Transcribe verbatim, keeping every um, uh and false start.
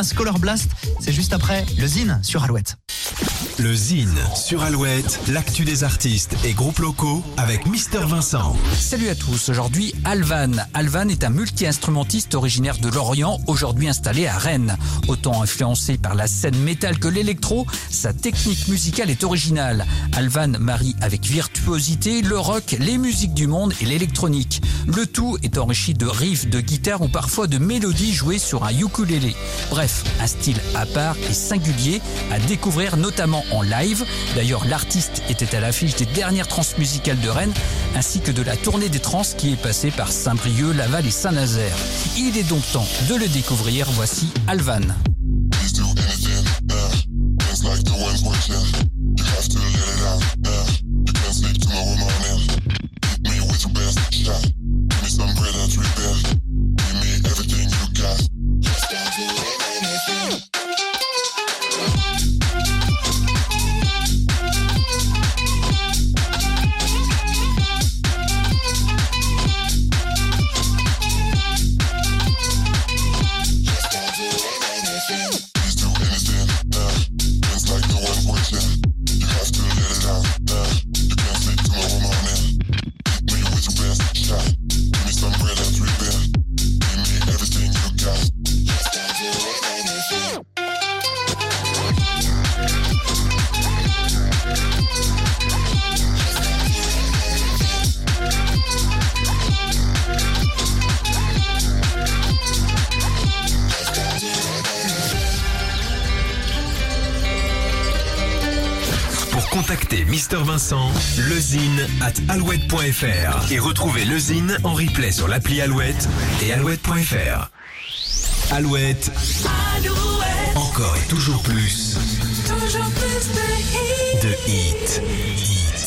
demain, Scholar Blast. C'est juste après le Zine sur Alouette. Le Zine sur Alouette, l'actu des artistes et groupes locaux avec Mister Vincent. Salut à tous, aujourd'hui Alvan. Alvan est un multi-instrumentiste originaire de Lorient, aujourd'hui installé à Rennes. Autant influencé par la scène métal que l'électro, sa technique musicale est originale. Alvan marie avec virtuosité le rock, les musiques du monde et l'électronique. Le tout est enrichi de riffs, de guitare ou parfois de mélodies jouées sur un ukulélé. Bref, un style à part et singulier à découvrir notamment en live. D'ailleurs, l'artiste était à l'affiche des dernières transmusicales de Rennes ainsi que de la tournée des trans qui est passée par Saint-Brieuc, Laval et Saint-Nazaire. Il est donc temps de le découvrir. Voici Alvan. Contactez Mister Vincent, lezine at alouette point fr et retrouvez le Zine en replay sur l'appli Alouette et alouette point fr. Alouette. Alouette. Encore et toujours plus. Toujours plus de hits. De hits.